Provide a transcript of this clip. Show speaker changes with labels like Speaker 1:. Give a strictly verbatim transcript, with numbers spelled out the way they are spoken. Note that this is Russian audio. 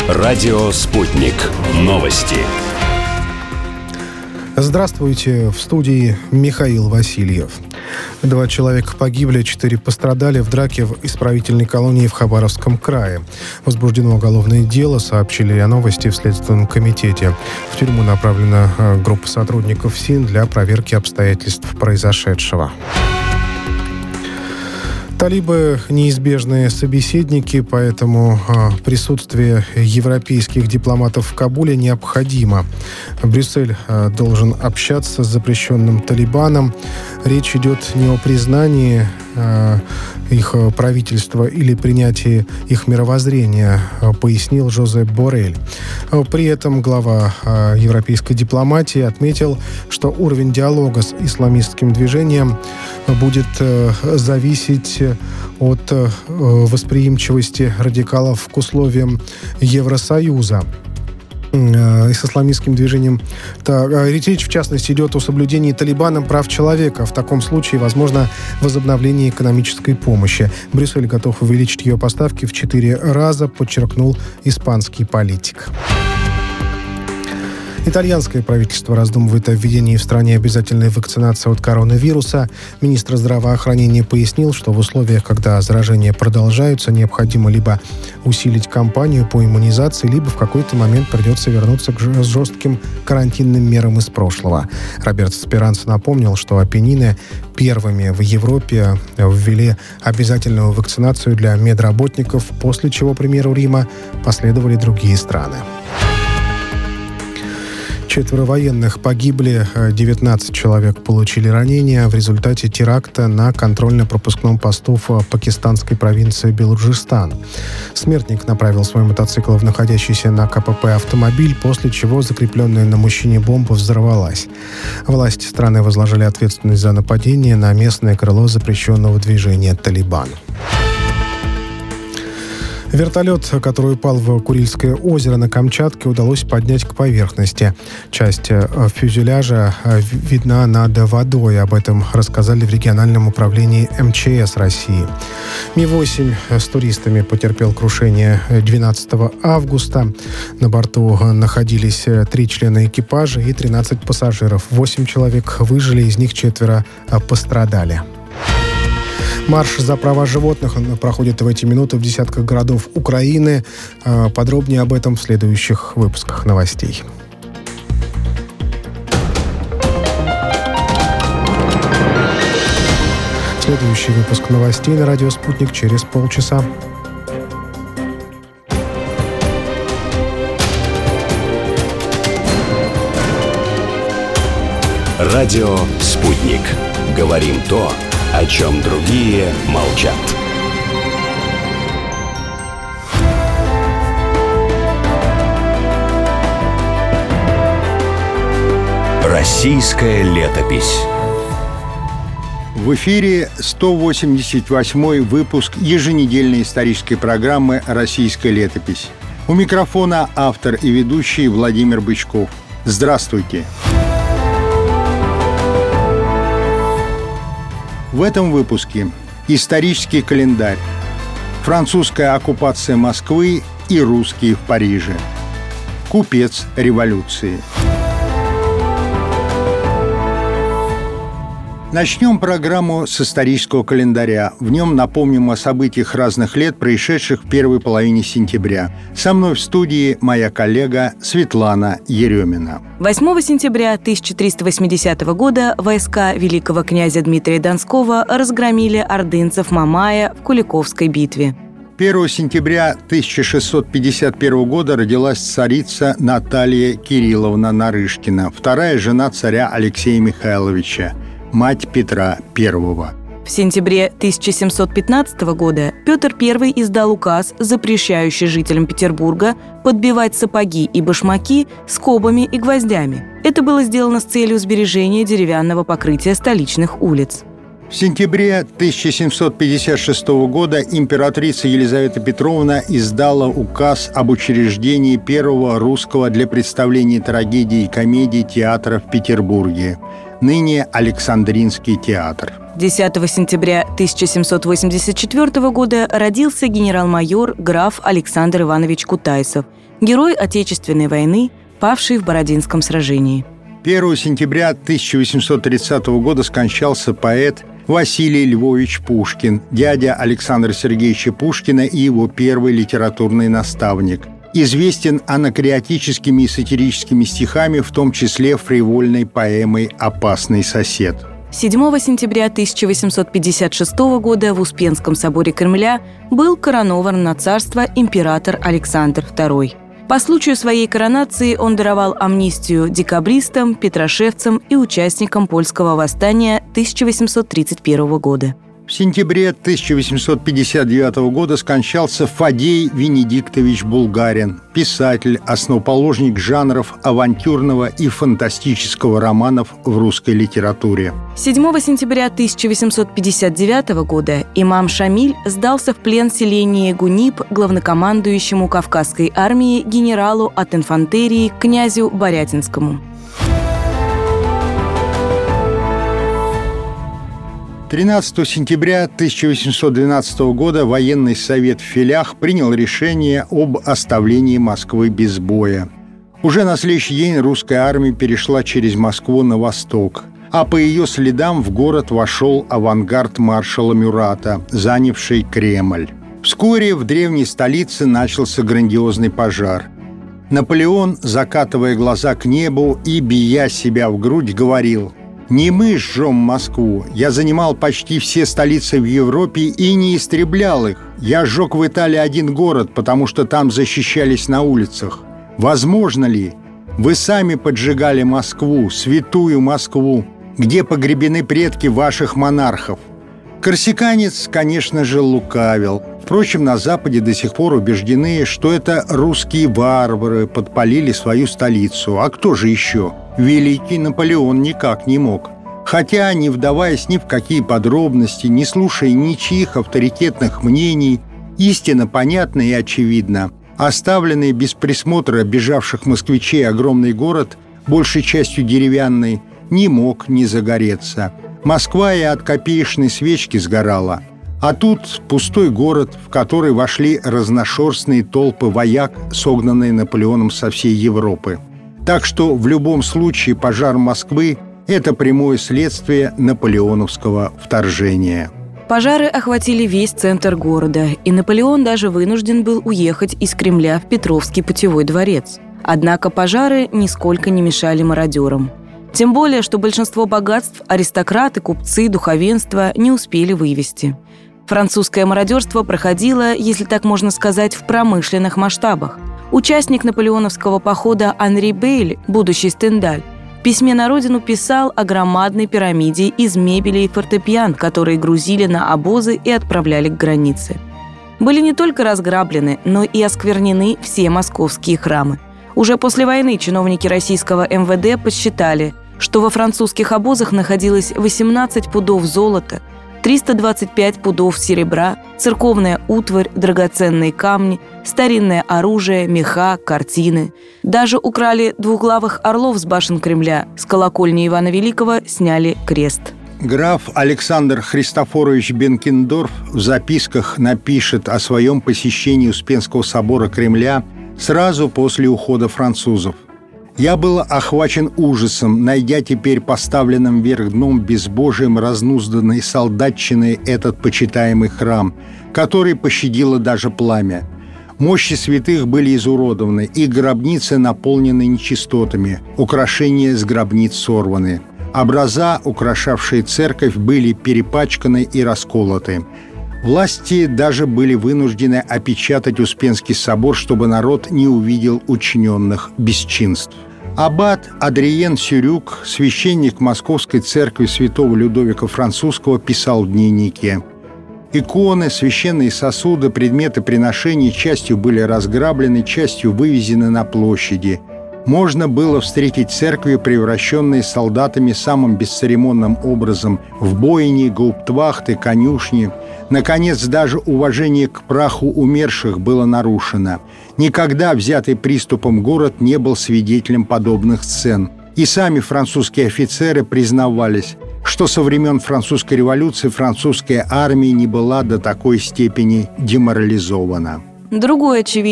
Speaker 1: Радио «Спутник». Новости.
Speaker 2: Здравствуйте, в студии Михаил Васильев. Два человека погибли, четыре пострадали в драке в исправительной колонии в Хабаровском крае. Возбуждено уголовное дело, сообщили РИА Новости в Следственном комитете. В тюрьму направлена группа сотрудников СИН для проверки обстоятельств произошедшего. Талибы – неизбежные собеседники, поэтому а, присутствие европейских дипломатов в Кабуле необходимо. Брюссель а, должен общаться с запрещенным Талибаном. Речь идет не о признании а, их правительства или принятии их мировоззрения, а, пояснил Жозеп Боррель. При этом глава а, европейской дипломатии отметил, что уровень диалога с исламистским движением будет а, зависеть от э, восприимчивости радикалов к условиям Евросоюза. Э, и с исламистским движением. Так, речь, в частности, идет о соблюдении Талибаном прав человека. В таком случае возможно возобновление экономической помощи. Брюссель готов увеличить ее поставки в четыре раза, подчеркнул испанский политик. Итальянское правительство раздумывает о введении в стране обязательной вакцинации от коронавируса. Министр здравоохранения пояснил, что в условиях, когда заражения продолжаются, необходимо либо усилить кампанию по иммунизации, либо в какой-то момент придется вернуться к жестким карантинным мерам из прошлого. Роберто Спиранцо напомнил, что Апеннины первыми в Европе ввели обязательную вакцинацию для медработников, после чего, к примеру Рима, последовали другие страны. Четверо военных погибли, девятнадцать человек получили ранения в результате теракта на контрольно-пропускном посту в пакистанской провинции Белуджистан. Смертник направил свой мотоцикл в находящийся на КПП автомобиль, после чего закрепленная на мужчине бомба взорвалась. Власти страны возложили ответственность за нападение на местное крыло запрещенного движения «Талибан». Вертолет, который упал в Курильское озеро на Камчатке, удалось поднять к поверхности. Часть фюзеляжа видна над водой. Об этом рассказали в региональном управлении эм че эс России. Ми восемь с туристами потерпел крушение двенадцатого августа. На борту находились три члена экипажа и тринадцать пассажиров. Восемь человек выжили, из них четверо пострадали. Марш за права животных проходит в эти минуты в десятках городов Украины. Подробнее об этом в следующих выпусках новостей. Следующий выпуск новостей на радио «Спутник» через полчаса.
Speaker 1: Радио «Спутник». Говорим то, о чем другие молчат. Российская летопись.
Speaker 3: В эфире сто восемьдесят восьмой выпуск еженедельной исторической программы «Российская летопись». У микрофона автор и ведущий Владимир Бычков. Здравствуйте! В этом выпуске исторический календарь, французская оккупация Москвы и русские в Париже, купец революции. Начнем программу с исторического календаря. В нем напомним о событиях разных лет, происшедших в первой половине сентября. Со мной в студии моя коллега Светлана Еремина.
Speaker 4: восьмого сентября тысяча триста восьмидесятого года войска великого князя Дмитрия Донского разгромили ордынцев Мамая в Куликовской битве.
Speaker 3: первого сентября тысяча шестьсот пятьдесят первого года родилась царица Наталья Кирилловна Нарышкина, вторая жена царя Алексея Михайловича, мать Петра Первого.
Speaker 4: В сентябре тысяча семьсот пятнадцатого года Петр Первый издал указ, запрещающий жителям Петербурга подбивать сапоги и башмаки скобами и гвоздями. Это было сделано с целью сбережения деревянного покрытия столичных улиц.
Speaker 3: В сентябре тысяча семьсот пятьдесят шестого года императрица Елизавета Петровна издала указ об учреждении первого русского для представления трагедий и комедий театра в Петербурге. ныне Александринский театр.
Speaker 4: десятого сентября тысяча семьсот восемьдесят четвёртого года родился генерал-майор граф Александр Иванович Кутайсов, герой Отечественной войны, павший в Бородинском сражении.
Speaker 3: первого сентября тысяча восемьсот тридцатого года скончался поэт Василий Львович Пушкин, дядя Александра Сергеевича Пушкина и его первый литературный наставник. Известен анакреатическими и сатирическими стихами, в том числе фривольной поэмой «Опасный сосед».
Speaker 4: седьмого сентября тысяча восемьсот пятьдесят шестого года в Успенском соборе Кремля был коронован на царство император Александр второй. По случаю своей коронации он даровал амнистию декабристам, петрошевцам и участникам польского восстания тысяча восемьсот тридцать первого года.
Speaker 3: В сентябре тысяча восемьсот пятьдесят девятого года скончался Фадей Венедиктович Булгарин, писатель, основоположник жанров авантюрного и фантастического романов в русской литературе.
Speaker 4: седьмого сентября тысяча восемьсот пятьдесят девятого года имам Шамиль сдался в плен селения Гунип главнокомандующему Кавказской армии генералу от инфантерии князю Борятинскому.
Speaker 3: тринадцатого сентября тысяча восемьсот двенадцатого года военный совет в Филях принял решение об оставлении Москвы без боя. Уже на следующий день русская армия перешла через Москву на восток, а по ее следам в город вошел авангард маршала Мюрата, занявший Кремль. Вскоре в древней столице начался грандиозный пожар. Наполеон, закатывая глаза к небу и бия себя в грудь, говорил: «Не мы жжем Москву. Я занимал почти все столицы в Европе и не истреблял их. Я сжег в Италии один город, потому что там защищались на улицах. Возможно ли? Вы сами поджигали Москву, святую Москву, где погребены предки ваших монархов». Корсиканец, конечно же, лукавил. Впрочем, на Западе до сих пор убеждены, что это русские варвары подпалили свою столицу. А кто же еще? Великий Наполеон никак не мог. Хотя, не вдаваясь ни в какие подробности, не слушая ничьих авторитетных мнений, истина понятна и очевидна. Оставленный без присмотра бежавших москвичей огромный город, большей частью деревянный, не мог не загореться. Москва и от копеечной свечки сгорала. А тут пустой город, в который вошли разношерстные толпы вояк, согнанные Наполеоном со всей Европы. Так что в любом случае пожар Москвы – это прямое следствие наполеоновского вторжения.
Speaker 4: Пожары охватили весь центр города, и Наполеон даже вынужден был уехать из Кремля в Петровский путевой дворец. Однако пожары нисколько не мешали мародерам. Тем более, что большинство богатств аристократы, купцы, духовенство не успели вывести. Французское мародерство проходило, если так можно сказать, в промышленных масштабах. Участник наполеоновского похода Анри Бейль, будущий Стендаль, в письме на родину писал о громадной пирамиде из мебели и фортепиан, которые грузили на обозы и отправляли к границе. Были не только разграблены, но и осквернены все московские храмы. Уже после войны чиновники российского эм вэ дэ подсчитали, что во французских обозах находилось восемнадцать пудов золота, триста двадцать пять пудов серебра, церковная утварь, драгоценные камни, старинное оружие, меха, картины. Даже украли двуглавых орлов с башен Кремля, с колокольни Ивана Великого сняли крест.
Speaker 3: Граф Александр Христофорович Бенкендорф в записках напишет о своем посещении Успенского собора Кремля сразу после ухода французов. «Я был охвачен ужасом, найдя теперь поставленным вверх дном безбожием разнузданной солдатчиной этот почитаемый храм, который пощадило даже пламя. Мощи святых были изуродованы, и гробницы наполнены нечистотами, украшения с гробниц сорваны. Образа, украшавшие церковь, были перепачканы и расколоты. Власти даже были вынуждены опечатать Успенский собор, чтобы народ не увидел учиненных бесчинств». Аббат Адриен Сюрюк, священник Московской церкви святого Людовика Французского, писал в дневнике: «Иконы, священные сосуды, предметы приношений частью были разграблены, частью вывезены на площади. Можно было встретить церкви, превращенные солдатами самым бесцеремонным образом в бойни, гауптвахты, конюшни. Наконец, даже уважение к праху умерших было нарушено. Никогда взятый приступом город не был свидетелем подобных сцен. И сами французские офицеры признавались, что со времен французской революции французская армия не была до такой степени деморализована.
Speaker 4: Другой очевидный